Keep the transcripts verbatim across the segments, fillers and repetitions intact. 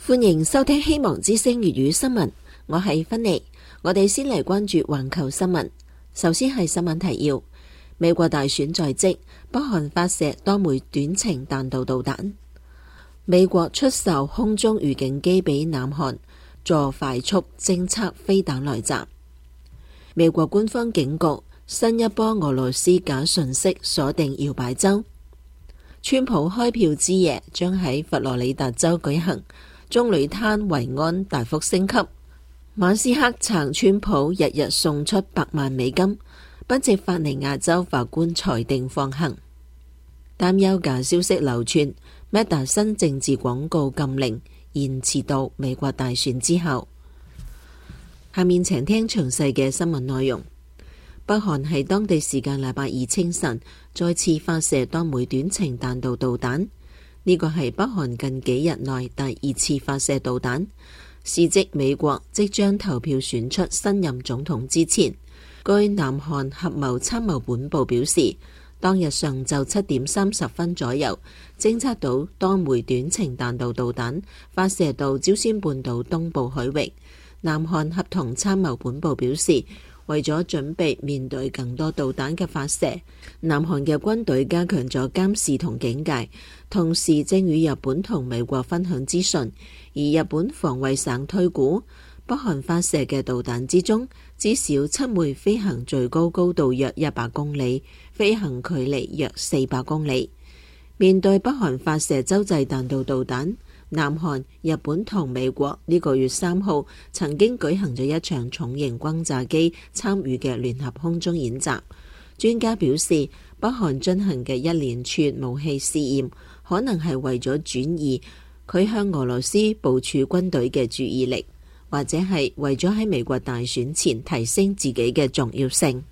歡迎收聽希望之聲粵語新聞，我係芬妮。我哋先嚟關注環球新聞。首先係新聞提要：美國大選在即，北韓發射多枚短程彈道導彈；美國出售空中預警機俾南韓，助快速偵測飛彈來襲；美國官方警告，新一波俄羅斯假訊息鎖定搖擺州；川普開票之夜將喺佛羅里達州舉行。棕櫚灘維安大幅升級，馬斯克撐川普日日送出百萬美金，賓夕法尼亞州法官裁定放行。擔憂假消息流傳 ，Meta 新政治廣告禁令延遲到美國大選之後。下面請聽詳細嘅新聞內容。北韓喺當地時間禮拜二清晨再次發射多枚短程彈道導彈。呢個係北韓近幾日內第二次發射導彈，是即美國即將投票選出新任總統之前。據南韓合謀參謀本部表示，當日上晝七點三十分左右，偵測到多枚短程彈道導彈發射到朝鮮半島東部海域。南韓合同參謀本部表示，為咗準備面對更多導彈嘅發射，南韓嘅軍隊加強咗監視同警戒，同時正與日本同美國分享資訊。而日本防衛省推估，北韓發射嘅導彈之中，至少七枚飛行最高高度約一百公里，飛行距離約四百公里。面對北韓發射洲際彈道導彈，南韓、日本同美國呢個月三號曾經舉行咗一場重型轟炸機參與嘅聯合空中演習。專家表示，北韓進行嘅一連串武器試驗，可能係為咗轉移佢向俄羅斯部署軍隊嘅注意力，或者係為咗喺美國大選前提升自己嘅重要性。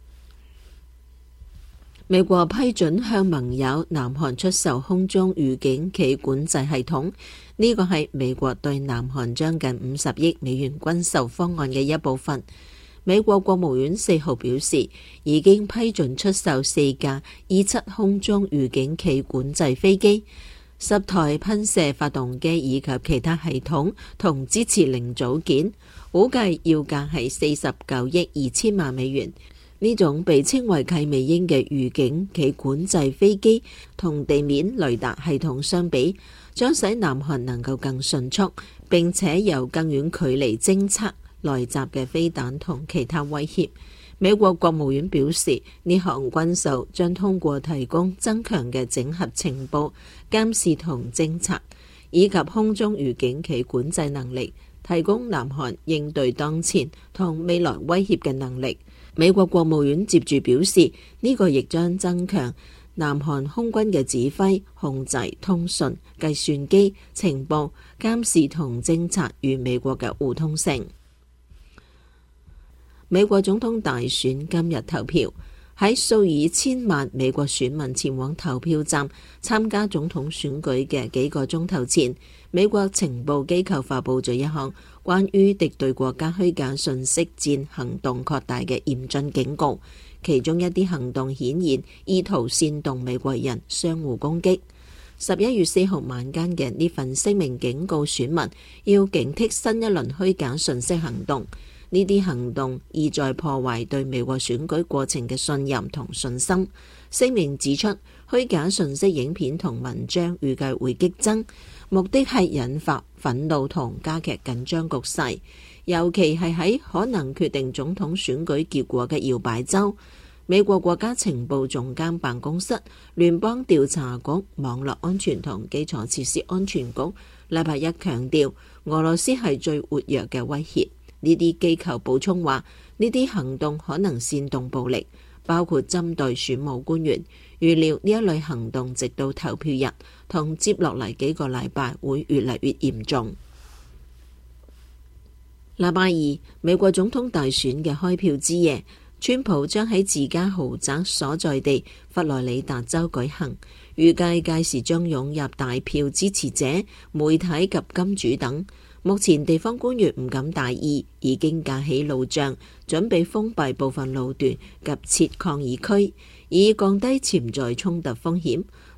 美國批准向盟友南韓出售空中預警器管制系統，呢個係美國對南韓將近五十億美元軍售方案嘅一部分。美國國務院四號表示，已經批准出售四架 E 七空中預警器管制飛機、十台噴射發動機以及其他系統同支持零組件，估計要價係四十九億二千萬美元。呢種被稱為契美英嘅預警器管制飛機，同地面雷達系統相比，將使南韓能夠更迅速並且由更遠距離偵測來襲嘅飛彈同其他威脅。美國國務院表示，呢項軍售將通過提供增強嘅整合情報、監視同偵察，以及空中預警器管制能力，提供南韓應對當前同未來威脅嘅能力。美國國務院接住表示，呢個亦將增強南韓空軍嘅指揮、控制、通訊、計算機、情報、監視同偵察與美國嘅互通性。美國總統大選今日投票，喺數以千萬美國選民前往投票站參加總統選舉嘅幾個鐘頭前，美國情報機構發佈咗一項關於敵對國家虛假信息戰行動擴大嘅嚴峻警告，其中一啲行動顯然意圖煽動美國人相互攻擊。十一月四號晚間嘅呢份聲明警告選民要警惕新一輪虛假信息行動，呢啲行動意在破壞對美國選舉過程嘅信任同信心。聲明指出，虛假信息影片同文章預計會激增，目的係引發憤怒同加劇緊張局勢，尤其係喺可能決定總統選舉結果嘅搖擺州。美國國家情報總監辦公室、聯邦調查局、網絡安全同基礎設施安全局禮拜一強調，俄羅斯係最活躍嘅威脅。呢啲機構補充話，呢啲行動可能煽動暴力，包括針對選務官員。預料呢一類行動直到投票日同接落嚟幾個禮拜會越嚟越嚴重。禮拜二，美國總統大選嘅開票之夜，川普將喺自家豪宅所在地佛羅里達州舉行，預計屆時將湧入大票支持者、媒體及金主等。目前地方官員唔敢大意，已經架起路障，準備封閉部分路段及設抗議區，以降低潛在衝突風險。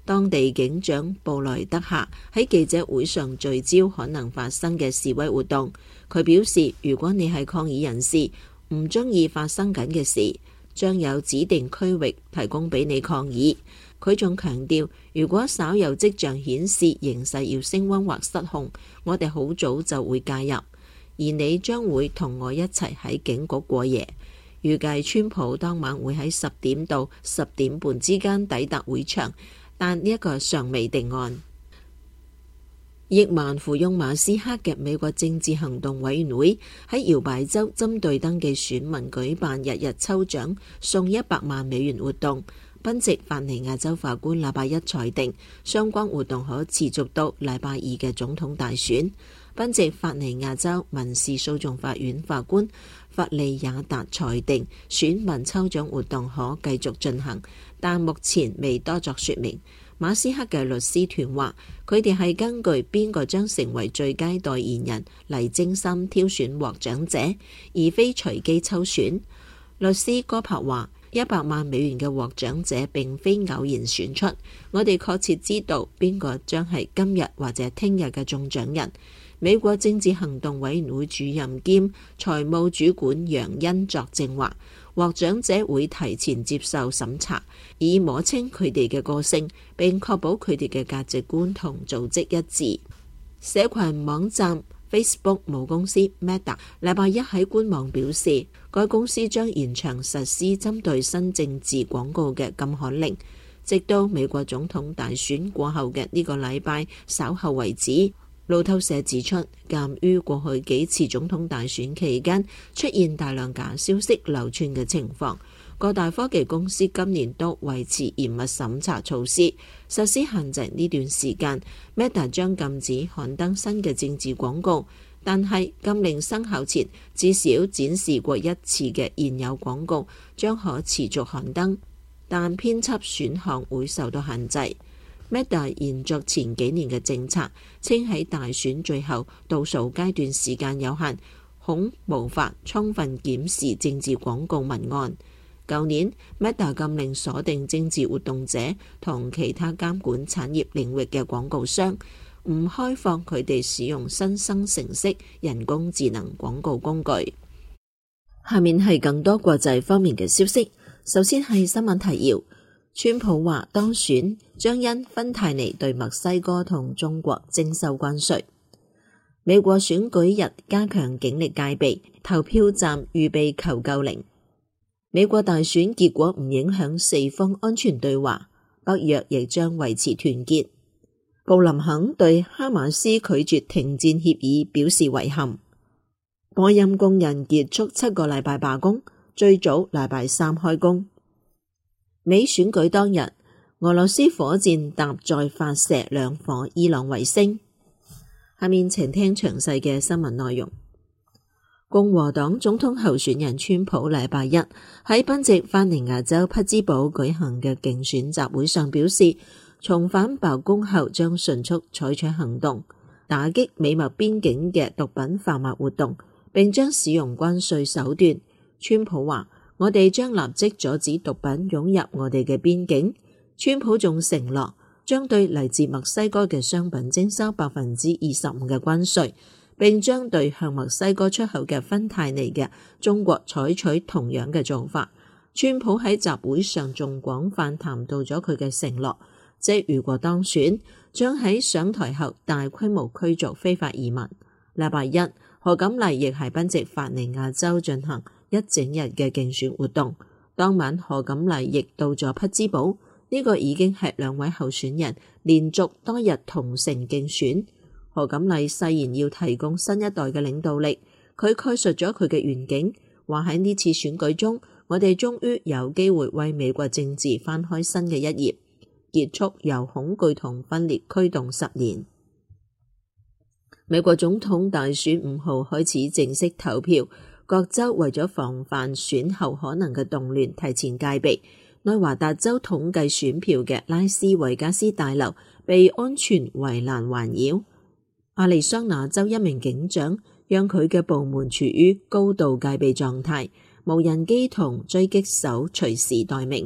當地警長布萊德夏喺記者會上聚焦可能發生嘅示威活動。佢表示，如果你係抗議人士，唔中意發生緊嘅事，將有指定區域提供俾你抗議。佢仲強調，如果稍有跡象顯示形勢要升溫或失控，我哋好早就會介入，而你將會同我一齊喺警局過夜。預計川普當晚會喺十點到十點半之間抵達會場，但呢一個尚未定案。億萬富翁馬斯克嘅美國政治行動委員會喺搖擺州針對登記選民舉辦日日抽獎送一百萬美元活動。賓夕法尼亞州法官禮拜一裁定，相關活動可持續到禮拜二嘅總統大選。賓夕法尼亞州民事訴訟法院法官弗利亞達裁定，選民抽獎活動可繼續進行，但目前未多作說明。馬斯克嘅律師團話，佢哋係根據邊個將成為最佳代言人嚟精心挑選獲獎者，而非隨機抽選。律師戈柏話，一百萬美元嘅獲獎者並非偶然選出，我哋確切知道邊個將係今日或者聽日嘅中獎人。美國政治行動委員會主任兼財務主管楊恩作證話，獲獎者會提前接受審查，以摸清佢哋嘅個性，並確保佢哋嘅價值觀同組織一致。社群網站 Facebook 母公司 Meta 禮拜一喺官網表示，該公司將延長實施針對新政治廣告嘅禁刊令，直到美國總統大選過後嘅呢個禮拜稍後為止。路透社指出，鑑於過去幾次總統大選期間出現大量假消息流傳嘅情況，各大科技公司今年都維持嚴密審查措施，實施限制。呢段時間 Meta 將禁止刊登新嘅政治廣告，但係禁令生效前至少展示過一次嘅現有廣告將可持續刊登，但編輯選項會受到限制。Meta 延續前幾年嘅政策，稱喺大選最後倒數階段時間有限，恐無法充分檢視政治廣告文案。舊年 Meta 禁令鎖定政治活動者同其他監管產業領域嘅廣告商，唔開放佢哋使用新生成式人工智能廣告工具。下面係更多國際方面嘅消息。首先係新聞提要。川普話當選將因芬太尼對墨西哥同中國徵收關稅。美國選舉日加強警力戒備，投票站預備求救鈴。美國大選結果唔影響四方安全對話，北約亦將維持團結。布林肯對哈馬斯拒絕停戰協議表示遺憾。波音工人結束七個禮拜罷工，最早禮拜三開工。美選舉當日，俄羅斯火箭搭載發射兩顆伊朗衛星。下面請聽詳細嘅新聞內容。共和黨總統候選人川普禮拜一喺賓夕法尼亞州匹茲堡舉行嘅競選集會上表示，重返白宮後將迅速採取行動，打擊美墨邊境嘅毒品販賣活動，並將使用關稅手段。川普話，我哋將立即阻止毒品湧入我哋嘅邊境。川普仲承諾將對嚟自墨西哥嘅商品徵收百分之二十五嘅關稅，並將對向墨西哥出口嘅芬太尼嘅中國採取同樣嘅做法。川普喺集會上仲廣泛談到咗佢嘅承諾，即如果當選，將喺上台後大規模驅逐非法移民。禮拜一，賀錦麗亦喺賓夕法尼亞州進行一整日嘅競選活動，當晚賀錦麗亦到咗匹茲堡，呢、這個已經係兩位候選人連續多日同城競選。賀錦麗誓言要提供新一代嘅領導力，佢概述咗佢嘅願景，話喺呢次選舉中，我哋終於有機會為美國政治翻開新嘅一頁，結束由恐懼同分裂驅動十年。美國總統大選五號開始正式投票。各州為咗防範選後可能嘅動亂，提前戒備。內華達州統計選票嘅拉斯維加斯大樓被安全圍欄環繞。亞利桑那州一名警長讓佢嘅部門處於高度戒備狀態，無人機同狙擊手隨時待命。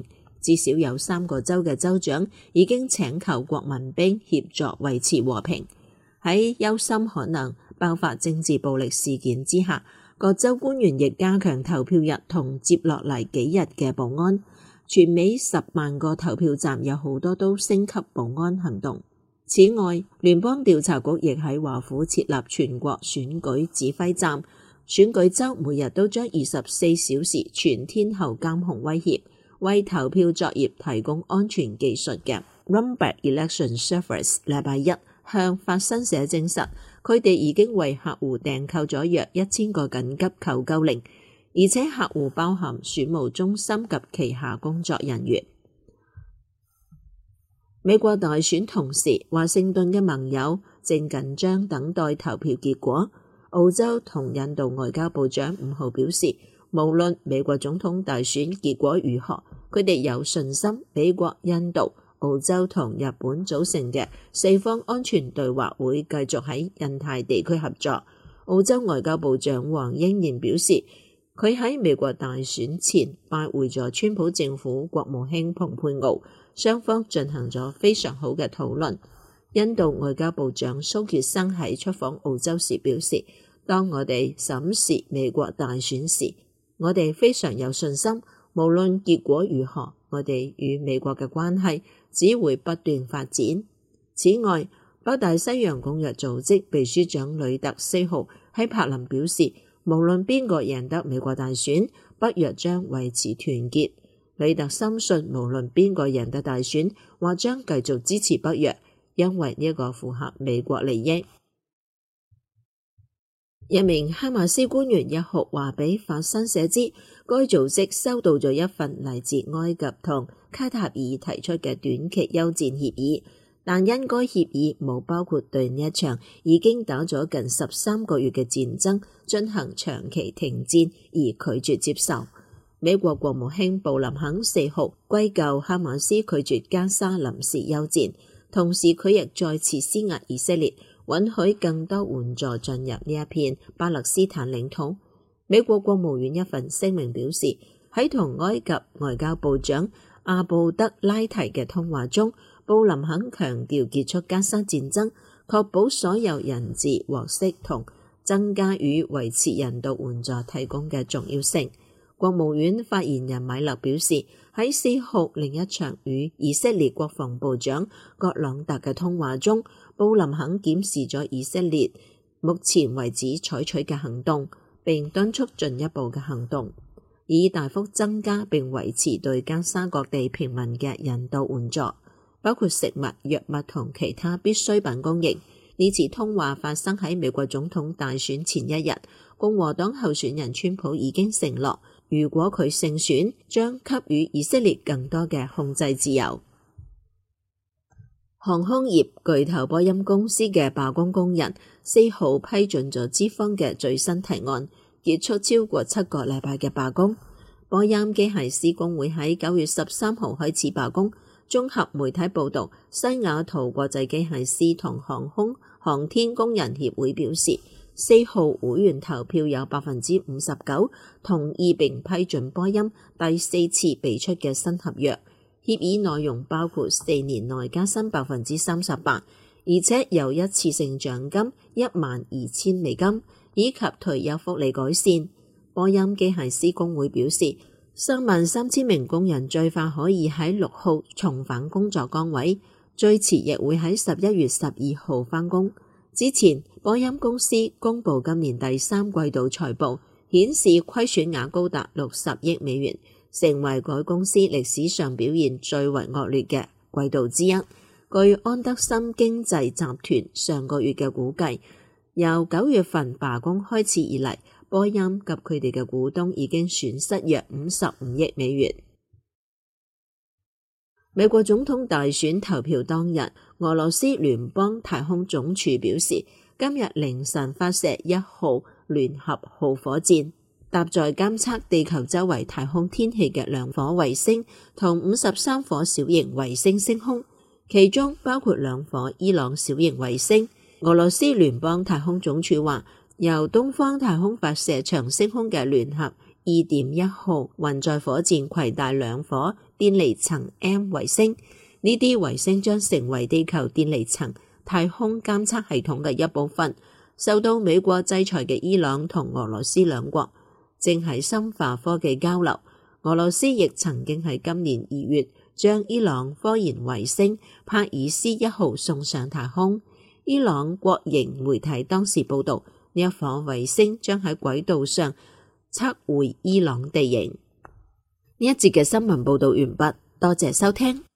至少有三個州嘅州長已經請求國民兵協助維持和平。喺憂心可能爆發政治暴力事件之下，各州官員亦加強投票日同接落嚟幾日嘅保安。全美十萬個投票站有好多都升級保安行動。此外，聯邦調查局亦喺華府設立全國選舉指揮站，選舉州每日都將二十四小時全天候監控威脅，為投票作業提供安全技術嘅 Rumberg Election Service 禮拜一向法新社證實，佢哋已經為客戶訂購咗約一千個緊急求救令，而且客戶包含選務中心及旗下工作人員。美國大選同時，華盛頓嘅盟友正緊張等待投票結果。澳洲同印度外交部長五號表示，無論美國總統大選結果如何，佢哋有信心美國、印度、澳洲同日本組成嘅四方安全對話會繼續喺印太地區合作。澳洲外交部長黃英賢表示，佢喺美國大選前拜會咗川普政府國務卿蓬佩奧，雙方進行咗非常好嘅討論。印度外交部長蘇傑生喺出訪澳洲時表示，當我哋審視美國大選時，我哋非常有信心，無論結果如何，我哋與美國嘅關係只會不斷發展。此外，北大西洋公約組織秘書長呂特四號喺柏林表示，無論邊個贏得美國大選，北約將維持團結。呂特深信，無論邊個贏得大選，或將繼續支持北約，因為呢個符合美國利益。一名哈馬斯官員一號話俾法新社知，該組織收到咗一份嚟自埃及同卡塔爾提出嘅短期休戰協議，但因該協議冇包括對呢一場已經打咗近十三個月嘅戰爭進行長期停戰而拒絕接受。美國國務卿布林肯四號歸咎哈馬斯拒絕加沙臨時休戰，同時佢亦再次施壓以色列，允許更多援助進入呢一片巴勒斯坦領土。美國國務院一份聲明表示，喺同埃及外交部長阿布德拉提嘅通話中，布林肯強調結束加沙戰爭，確保所有人質獲釋同增加與維持人道援助提供嘅重要性。國務院發言人米勒表示，喺四號另一場與以色列國防部長葛朗特嘅通話中，布林肯檢視咗以色列目前為止採取嘅行動，並敦促進一步嘅行動，以大幅增加並維持對加沙各地平民嘅人道援助，包括食物、藥物同其他必需品供應。呢次通話發生喺美國總統大選前一日，共和黨候選人川普已經承諾，如果佢勝選，將給予以色列更多嘅控制自由。航空業巨頭波音公司嘅罷工工人四號批准咗資方嘅最新提案，結束超過七個禮拜嘅罷工。波音機械師工會喺九月十三號開始罷工。綜合媒體報道，西雅圖國際機械師同航空航天工人協會表示，四號會員投票有百分之五十九同意並批准波音第四次俾出嘅新合約。協議內容包括四年內加薪百分之三十八，而且有一次性獎金一萬二千美金，以及退休福利改善。波音機械師工會表示，三萬三千名工人最快可以喺六號重返工作崗位，最遲亦會喺十一月十二號返工。之前，波音公司公布今年第三季度財報，顯示虧損額高達六十億美元，成為該公司歷史上表現最為惡劣嘅季度之一。據安德森經濟集團上個月嘅估計，由九月份罷工開始以嚟，波音及佢哋嘅股東已經損失約五十五億美元。美國總統大選投票當日，俄羅斯聯邦太空總署表示，今日凌晨發射一號聯合號火箭，搭載監測地球周圍太空天氣嘅兩顆衛星同五十三顆小型衛星升空，其中包括兩顆伊朗小型衛星。俄羅斯聯邦太空總署話，由東方太空發射場升空嘅聯合二點一號運載火箭攜帶兩顆電離層 M 衛星，呢啲衛星將成為地球電離層太空監測系統嘅一部分。受到美國制裁嘅伊朗同俄羅斯兩國正係深化科技交流。俄羅斯亦曾經喺今年二月將伊朗科研衛星帕爾斯一號送上太空。伊朗國營媒體當時報道，呢一顆衛星將喺軌道上測繪伊朗地形。呢一節嘅新聞報道完畢，多謝收聽。